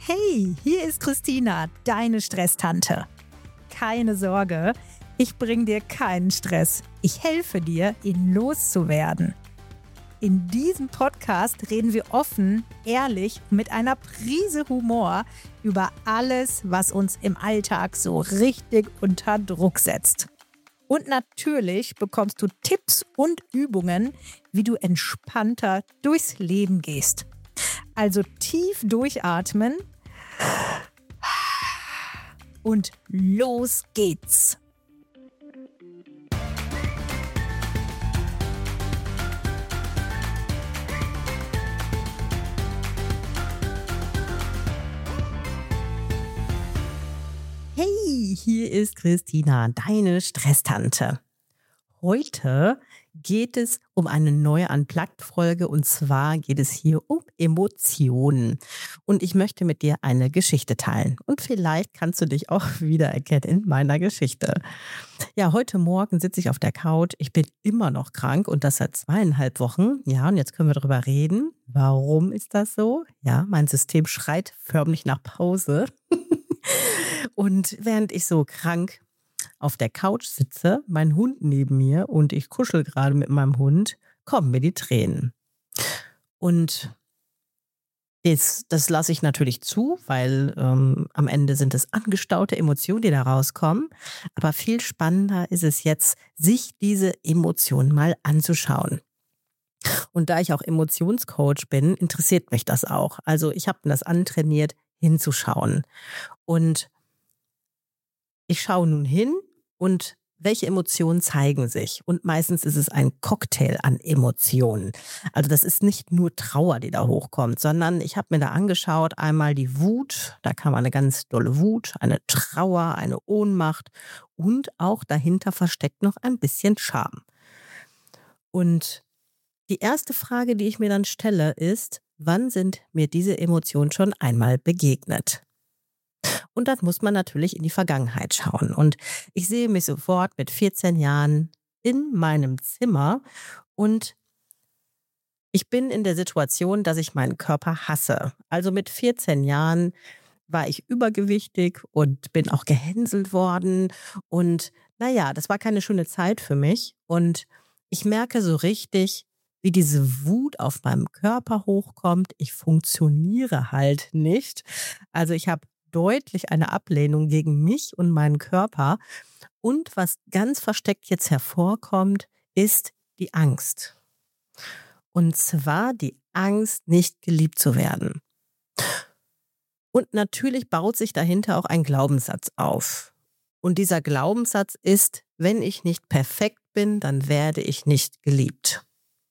Hey, hier ist Christina, deine Stresstante. Keine Sorge, ich bringe dir keinen Stress. Ich helfe dir, ihn loszuwerden. In diesem Podcast reden wir offen, ehrlich und mit einer Prise Humor über alles, was uns im Alltag so richtig unter Druck setzt. Und natürlich bekommst du Tipps und Übungen, wie du entspannter durchs Leben gehst. Also tief durchatmen und los geht's. Hey, hier ist Christina, deine Stresstante. Heute geht es um eine neue Unplugged-Folge und zwar geht es hier um Emotionen. Und ich möchte mit dir eine Geschichte teilen. Und vielleicht kannst du dich auch wiedererkennen in meiner Geschichte. Ja, heute Morgen sitze ich auf der Couch. Ich bin immer noch krank und das seit 2,5 Wochen. Ja, und jetzt können wir darüber reden. Warum ist das so? Ja, mein System schreit förmlich nach Pause. Und während ich so krank auf der Couch sitze, mein Hund neben mir und ich kuschel gerade mit meinem Hund, kommen mir die Tränen. Und das lasse ich natürlich zu, weil am Ende sind es angestaute Emotionen, die da rauskommen. Aber viel spannender ist es jetzt, sich diese Emotionen mal anzuschauen. Und da ich auch Emotionscoach bin, interessiert mich das auch. Also ich habe das antrainiert, hinzuschauen. Und ich schaue nun hin und welche Emotionen zeigen sich? Und meistens ist es ein Cocktail an Emotionen. Also das ist nicht nur Trauer, die da hochkommt, sondern ich habe mir da angeschaut, einmal die Wut, da kam eine ganz dolle Wut, eine Trauer, eine Ohnmacht und auch dahinter versteckt noch ein bisschen Scham. Und die erste Frage, die ich mir dann stelle, ist, wann sind mir diese Emotionen schon einmal begegnet? Und dann muss man natürlich in die Vergangenheit schauen. Und ich sehe mich sofort mit 14 Jahren in meinem Zimmer und ich bin in der Situation, dass ich meinen Körper hasse. Also mit 14 Jahren war ich übergewichtig und bin auch gehänselt worden. Und naja, das war keine schöne Zeit für mich. Und ich merke so richtig, wie diese Wut auf meinem Körper hochkommt. Ich funktioniere halt nicht. Also ich habe deutlich eine Ablehnung gegen mich und meinen Körper. Und was ganz versteckt jetzt hervorkommt, ist die Angst. Und zwar die Angst, nicht geliebt zu werden. Und natürlich baut sich dahinter auch ein Glaubenssatz auf. Und dieser Glaubenssatz ist, wenn ich nicht perfekt bin, dann werde ich nicht geliebt.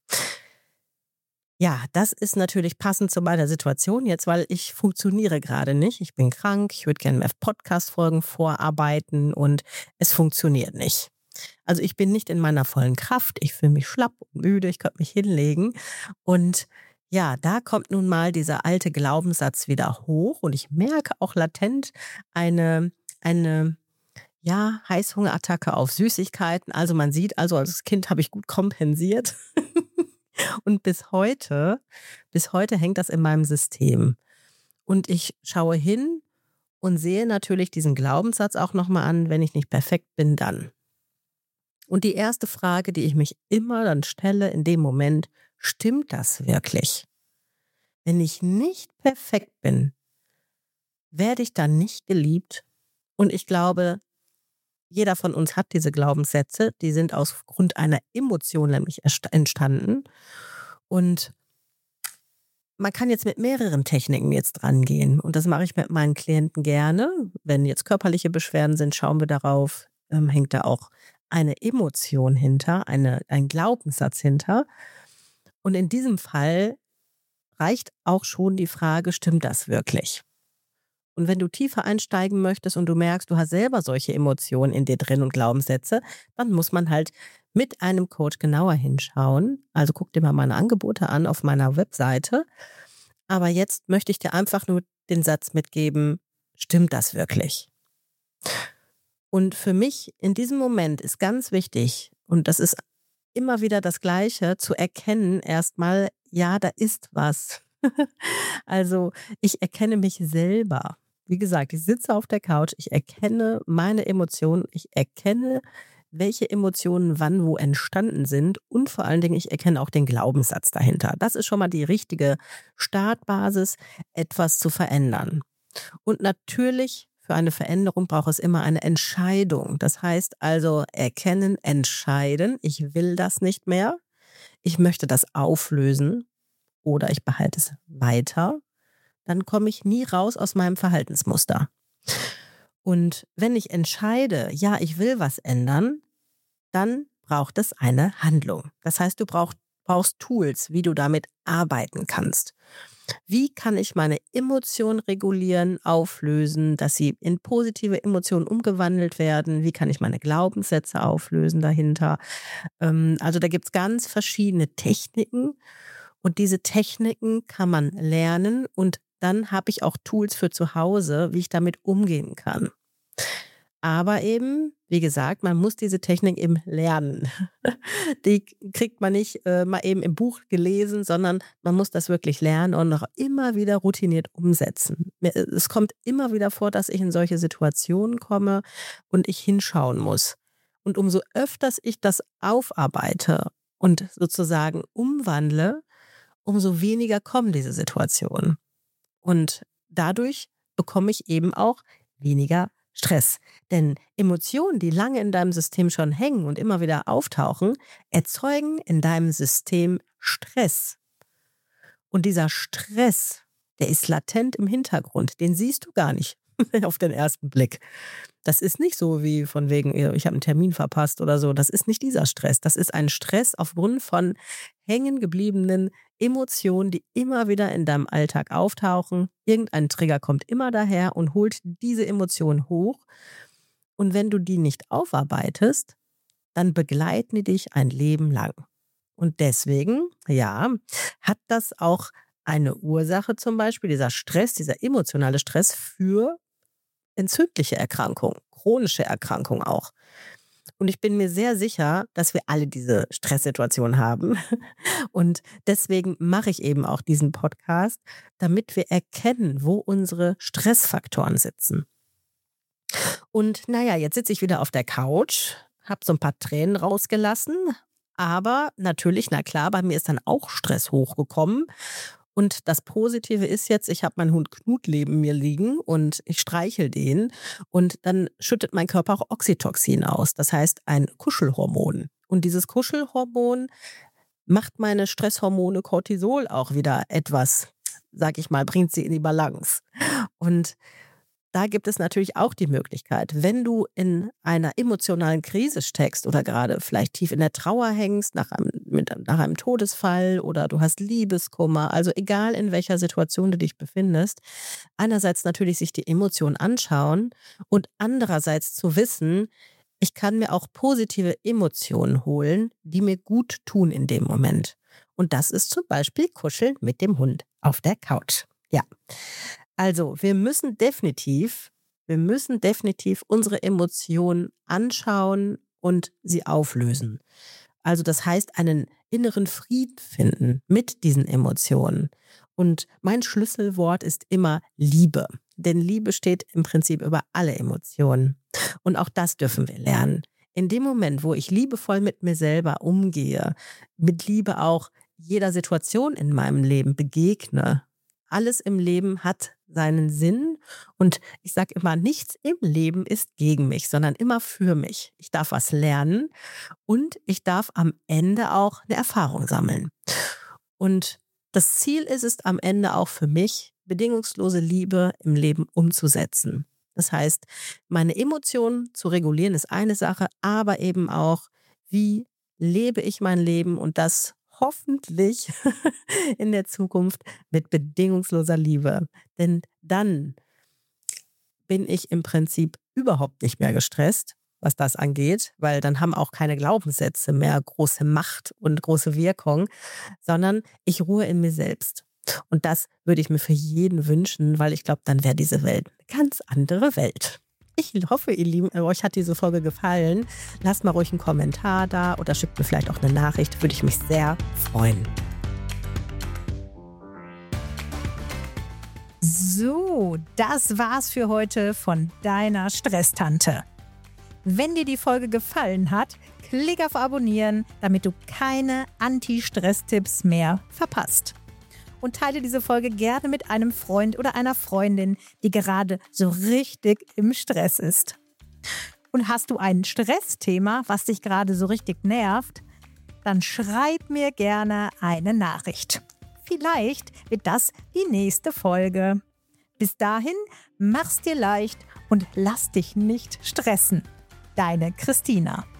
Ja, das ist natürlich passend zu meiner Situation jetzt, weil ich funktioniere gerade nicht. Ich bin krank, ich würde gerne mehr Podcast-Folgen vorarbeiten und es funktioniert nicht. Also ich bin nicht in meiner vollen Kraft, ich fühle mich schlapp und müde, ich könnte mich hinlegen. Und ja, da kommt nun mal dieser alte Glaubenssatz wieder hoch und ich merke auch latent eine Heißhungerattacke auf Süßigkeiten. Also man sieht, also als Kind habe ich gut kompensiert. Und bis heute hängt das in meinem System. Und ich schaue hin und sehe natürlich diesen Glaubenssatz auch nochmal an, wenn ich nicht perfekt bin, dann. Und die erste Frage, die ich mich immer dann stelle in dem Moment, stimmt das wirklich? Wenn ich nicht perfekt bin, werde ich dann nicht geliebt? Und ich glaube, jeder von uns hat diese Glaubenssätze, die sind aus Grund einer Emotion nämlich entstanden. Und man kann jetzt mit mehreren Techniken jetzt dran gehen. Und das mache ich mit meinen Klienten gerne. Wenn jetzt körperliche Beschwerden sind, schauen wir darauf, hängt da auch eine Emotion hinter, ein Glaubenssatz hinter. Und in diesem Fall reicht auch schon die Frage, stimmt das wirklich? Und wenn du tiefer einsteigen möchtest und du merkst, du hast selber solche Emotionen in dir drin und Glaubenssätze, dann muss man halt mit einem Coach genauer hinschauen. Also guck dir mal meine Angebote an auf meiner Webseite. Aber jetzt möchte ich dir einfach nur den Satz mitgeben, stimmt das wirklich? Und für mich in diesem Moment ist ganz wichtig, und das ist immer wieder das Gleiche, zu erkennen erstmal, ja, da ist was. Also, ich erkenne mich selber. Wie gesagt, ich sitze auf der Couch, ich erkenne meine Emotionen, ich erkenne, welche Emotionen wann wo entstanden sind und vor allen Dingen, ich erkenne auch den Glaubenssatz dahinter. Das ist schon mal die richtige Startbasis, etwas zu verändern. Und natürlich, für eine Veränderung braucht es immer eine Entscheidung. Das heißt also erkennen, entscheiden, ich will das nicht mehr, ich möchte das auflösen oder ich behalte es weiter, dann komme ich nie raus aus meinem Verhaltensmuster. Und wenn ich entscheide, ja, ich will was ändern, dann braucht es eine Handlung. Das heißt, du brauchst Tools, wie du damit arbeiten kannst. Wie kann ich meine Emotionen regulieren, auflösen, dass sie in positive Emotionen umgewandelt werden? Wie kann ich meine Glaubenssätze auflösen dahinter? Also da gibt es ganz verschiedene Techniken und diese Techniken kann man lernen und dann habe ich auch Tools für zu Hause, wie ich damit umgehen kann. Aber eben, wie gesagt, man muss diese Technik eben lernen. Die kriegt man nicht mal eben im Buch gelesen, sondern man muss das wirklich lernen und noch immer wieder routiniert umsetzen. Es kommt immer wieder vor, dass ich in solche Situationen komme und ich hinschauen muss. Und umso öfters ich das aufarbeite und sozusagen umwandle, umso weniger kommen diese Situationen. Und dadurch bekomme ich eben auch weniger Stress. Denn Emotionen, die lange in deinem System schon hängen und immer wieder auftauchen, erzeugen in deinem System Stress. Und dieser Stress, der ist latent im Hintergrund. Den siehst du gar nicht auf den ersten Blick. Das ist nicht so wie von wegen, ich habe einen Termin verpasst oder so. Das ist nicht dieser Stress. Das ist ein Stress aufgrund von hängen gebliebenen Emotionen, die immer wieder in deinem Alltag auftauchen. Irgendein Trigger kommt immer daher und holt diese Emotionen hoch. Und wenn du die nicht aufarbeitest, dann begleiten die dich ein Leben lang. Und deswegen, ja, hat das auch eine Ursache zum Beispiel, dieser Stress, dieser emotionale Stress für entzündliche Erkrankungen, chronische Erkrankungen auch. Und ich bin mir sehr sicher, dass wir alle diese Stresssituation haben. Und deswegen mache ich eben auch diesen Podcast, damit wir erkennen, wo unsere Stressfaktoren sitzen. Und naja, jetzt sitze ich wieder auf der Couch, habe so ein paar Tränen rausgelassen. Aber natürlich, na klar, bei mir ist dann auch Stress hochgekommen. Und das Positive ist jetzt, ich habe meinen Hund Knut neben mir liegen und ich streichel den und dann schüttet mein Körper auch Oxytocin aus. Das heißt ein Kuschelhormon. Und dieses Kuschelhormon macht meine Stresshormone Cortisol auch wieder etwas, sag ich mal, bringt sie in die Balance. Und da gibt es natürlich auch die Möglichkeit, wenn du in einer emotionalen Krise steckst oder gerade vielleicht tief in der Trauer hängst nach einem Todesfall oder du hast Liebeskummer, also egal in welcher Situation du dich befindest, einerseits natürlich sich die Emotionen anschauen und andererseits zu wissen, ich kann mir auch positive Emotionen holen, die mir gut tun in dem Moment. Und das ist zum Beispiel Kuscheln mit dem Hund auf der Couch. Ja. Also, wir müssen definitiv unsere Emotionen anschauen und sie auflösen. Also, das heißt, einen inneren Frieden finden mit diesen Emotionen. Und mein Schlüsselwort ist immer Liebe. Denn Liebe steht im Prinzip über alle Emotionen. Und auch das dürfen wir lernen. In dem Moment, wo ich liebevoll mit mir selber umgehe, mit Liebe auch jeder Situation in meinem Leben begegne, alles im Leben hat seinen Sinn und ich sage immer, nichts im Leben ist gegen mich, sondern immer für mich. Ich darf was lernen und ich darf am Ende auch eine Erfahrung sammeln. Und das Ziel ist es am Ende auch für mich, bedingungslose Liebe im Leben umzusetzen. Das heißt, meine Emotionen zu regulieren ist eine Sache, aber eben auch, wie lebe ich mein Leben und das hoffentlich in der Zukunft mit bedingungsloser Liebe. Denn dann bin ich im Prinzip überhaupt nicht mehr gestresst, was das angeht, weil dann haben auch keine Glaubenssätze mehr große Macht und große Wirkung, sondern ich ruhe in mir selbst. Und das würde ich mir für jeden wünschen, weil ich glaube, dann wäre diese Welt eine ganz andere Welt. Ich hoffe, ihr Lieben, euch hat diese Folge gefallen. Lasst mal ruhig einen Kommentar da oder schickt mir vielleicht auch eine Nachricht. Würde ich mich sehr freuen. So, das war's für heute von deiner Stresstante. Wenn dir die Folge gefallen hat, klick auf Abonnieren, damit du keine Anti-Stress-Tipps mehr verpasst. Und teile diese Folge gerne mit einem Freund oder einer Freundin, die gerade so richtig im Stress ist. Und hast du ein Stressthema, was dich gerade so richtig nervt, dann schreib mir gerne eine Nachricht. Vielleicht wird das die nächste Folge. Bis dahin, mach's dir leicht und lass dich nicht stressen. Deine Christina.